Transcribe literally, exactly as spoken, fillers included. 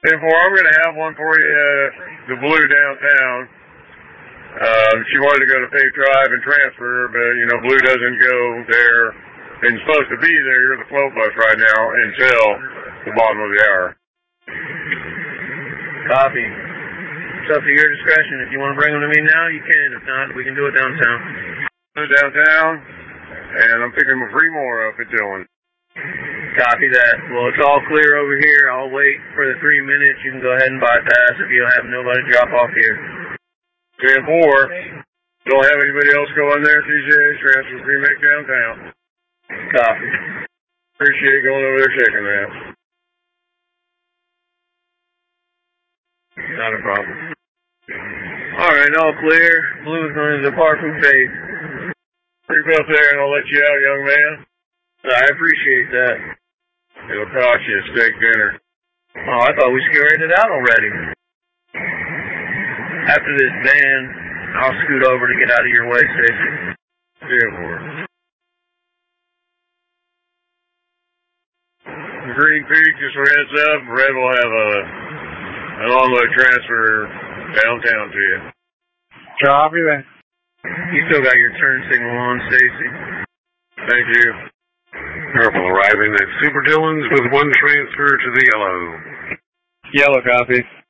ten four, I'm going to have one for you, uh, the blue downtown. Uh, she wanted to go to Pave Drive and transfer, but, you know, blue doesn't go there. And supposed to be there. You're the float bus right now until the bottom of the hour. Copy. It's up to your discretion. If you want to bring them to me now, you can. If not, we can do it downtown. Downtown, and I'm picking three more up at Dillon. Copy that. Well, it's all clear over here. I'll wait for the three minutes. You can go ahead and bypass if you have nobody drop off here. ten four. Don't have anybody else go in there. C J, transfer remake downtown. Copy. Appreciate going over there checking that. Not a problem. Alright, all clear. Blue is going to depart from Faith. Creep up there and I'll let you out, young man. I appreciate that. It'll cost you a steak dinner. Oh, I thought we scared it out already. After this van, I'll scoot over to get out of your way, Stacy. ten four. Green Peak, just for heads up, Red will have a an on-load transfer downtown to you. Copy that. You still got your turn signal on, Stacy. Thank you. Purple arriving at Super Dillon's with one transfer to the yellow. Yellow copy.